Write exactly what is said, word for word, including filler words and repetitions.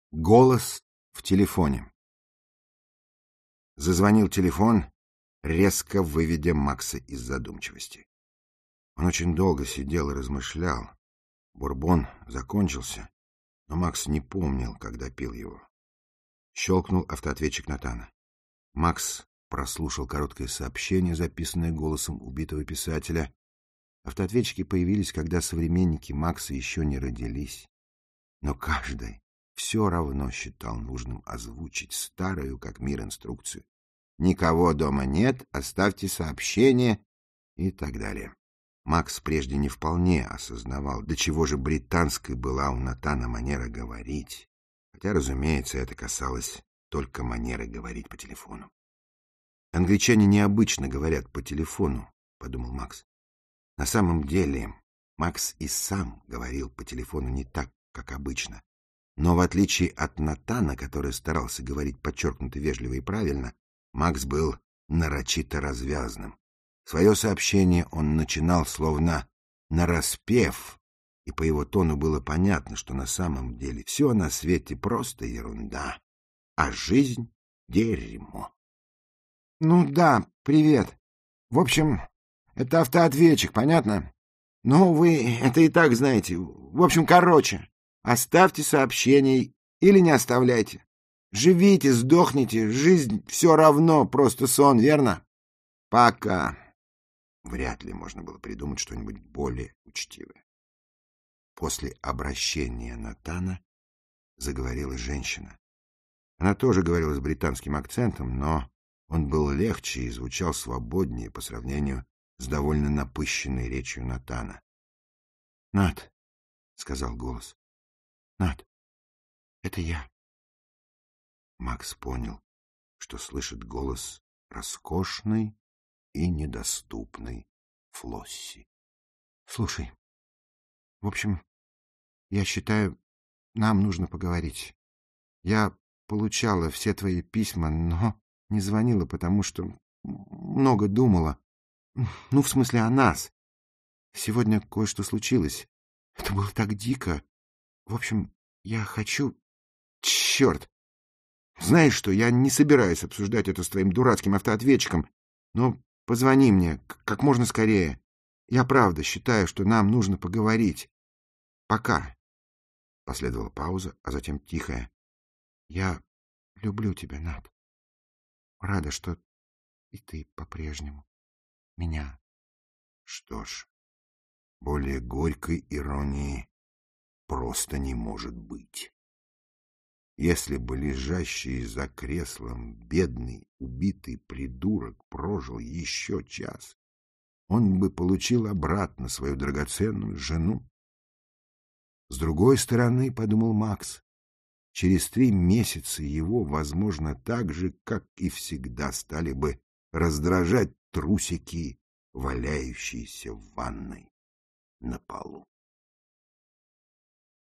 Голос в телефоне. Зазвонил телефон, резко выведя Макса из задумчивости. Он очень долго сидел и размышлял. Бурбон закончился, но Макс не помнил, когда пил его. Щелкнул автоответчик Натана. Макс прослушал короткое сообщение, записанное голосом убитого писателя. Автоответчики появились, когда современники Макса еще не родились. Но каждый все равно считал нужным озвучить старую, как мир, инструкцию. «Никого дома нет, оставьте сообщение» и так далее. Макс прежде не вполне осознавал, до чего же британской была у Натана манера говорить. Хотя, разумеется, это касалось только манеры говорить по телефону. «Англичане необычно говорят по телефону», — подумал Макс. На самом деле Макс и сам говорил по телефону не так, как обычно. Но в отличие от Натана, который старался говорить подчеркнуто вежливо и правильно, Макс был нарочито развязным. Свое сообщение он начинал словно нараспев, и по его тону было понятно, что на самом деле все на свете просто ерунда, а жизнь — дерьмо. — Ну да, привет. В общем, это автоответчик, понятно? Ну, вы это и так знаете. В общем, короче, оставьте сообщение или не оставляйте. Живите, сдохните, жизнь все равно, просто сон, верно? Пока. Вряд ли можно было придумать что-нибудь более учтивое. После обращения Натана заговорила женщина. Она тоже говорила с британским акцентом, но он был легче и звучал свободнее по сравнению с довольно напыщенной речью Натана. — Нат, — сказал голос, — Нат, это я. Макс понял, что слышит голос роскошной и недоступной Флосси. — Слушай, в общем, я считаю, нам нужно поговорить. Я получала все твои письма, но не звонила, потому что много думала. Ну, в смысле, о нас. Сегодня кое-что случилось. Это было так дико. В общем, я хочу... Черт! Знаешь что, я не собираюсь обсуждать это с твоим дурацким автоответчиком, но позвони мне как можно скорее. Я правда считаю, что нам нужно поговорить. Пока. Последовала пауза, а затем тихая. Я люблю тебя, Нат. Рада, что и ты по-прежнему меня. Что ж, более горькой иронии просто не может быть. Если бы лежащий за креслом бедный, убитый придурок прожил еще час, он бы получил обратно свою драгоценную жену. С другой стороны, — подумал Макс, — через три месяца его, возможно, так же, как и всегда, стали бы раздражать трусики, валяющиеся в ванной на полу.